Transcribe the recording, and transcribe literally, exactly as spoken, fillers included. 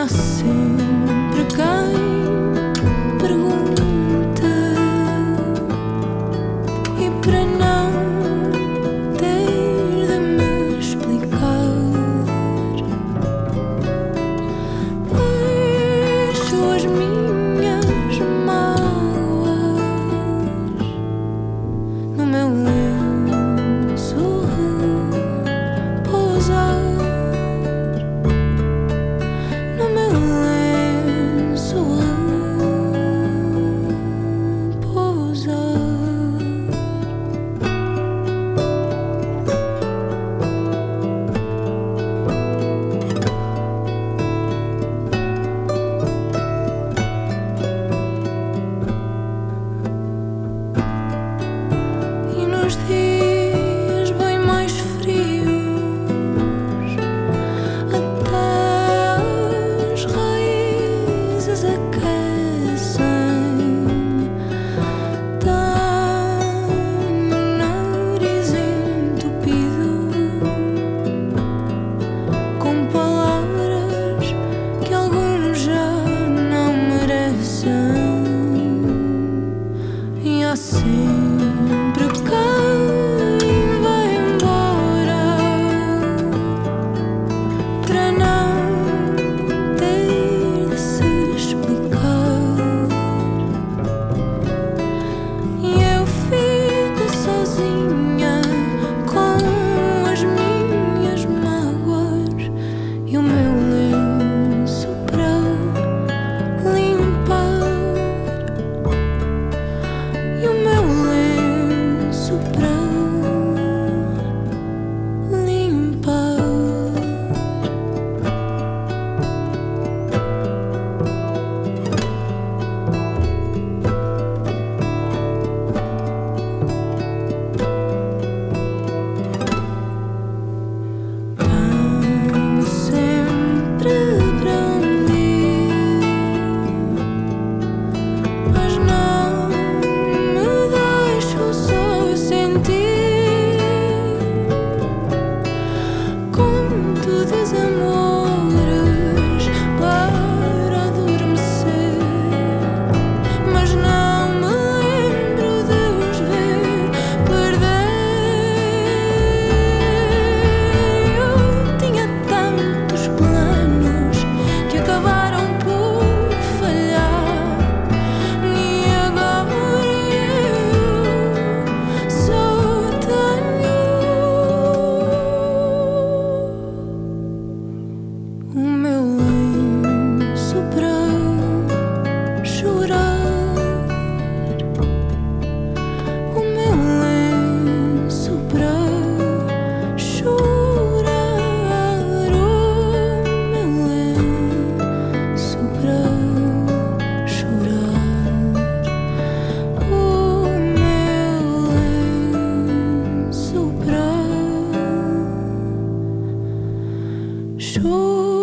há sempre quem pergunta, e para não ter de me explicar, deixo as minhas mágoas no meu lenço repousar. No meu lenço repousar. E nos dias bem mais frios, até as raízes aquecem. Tenho o nariz entupido com palavras que alguns já não merecem, e há sempre quem vai embora para não ter de se explicar, e eu fico sozinha com as minhas mágoas e o meu lenço para limpar, e o meu lenço para limpar. Tenho sempre para onde ir, mas não me deixo só sentir. Conto desamores para adormecer, mas não me lembro de os ver perder. Eu tinha tantos planos que acabaram por falhar, e agora eu só tenho o meu lenço para chorar, o meu lenço para chorar, o meu lenço para chorar, o meu lenço para chorar.